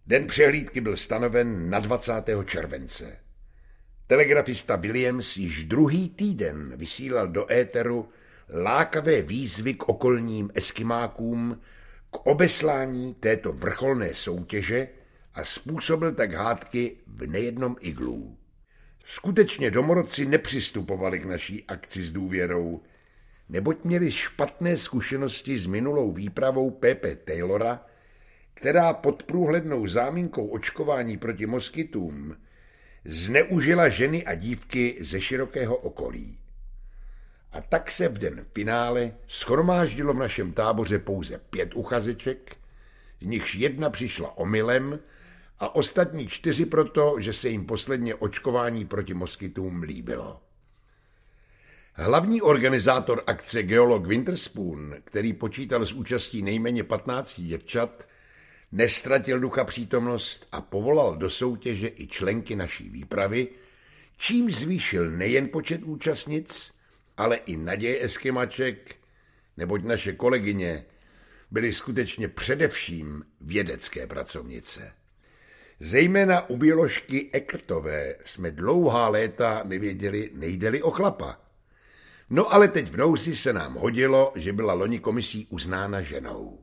Den přehlídky byl stanoven na 20. července. Telegrafista Williams již druhý týden vysílal do éteru lákavé výzvy k okolním eskimákům k obeslání této vrcholné soutěže a způsobil tak hádky v nejednom iglu. Skutečně domorodci nepřistupovali k naší akci s důvěrou, neboť měli špatné zkušenosti s minulou výpravou P.P. Taylora, která pod průhlednou záminkou očkování proti moskytům zneužila ženy a dívky ze širokého okolí. A tak se v den finále shromáždilo v našem táboře pouze 5 uchazeček, z nichž 1 přišla omylem a ostatní 4 proto, že se jim posledně očkování proti moskytům líbilo. Hlavní organizátor akce geolog Winterspoon, který počítal s účastí nejméně 15 děvčat, nestratil ducha přítomnost a povolal do soutěže i členky naší výpravy, čím zvýšil nejen počet účastnic, ale i naděje eskimaček, neboť naše kolegyně byly skutečně především vědecké pracovnice. Zejména u bioložky Eckertové jsme dlouhá léta nevěděli, nejde-li o chlapa. No ale teď v nouzi se nám hodilo, že byla loni komisí uznána ženou.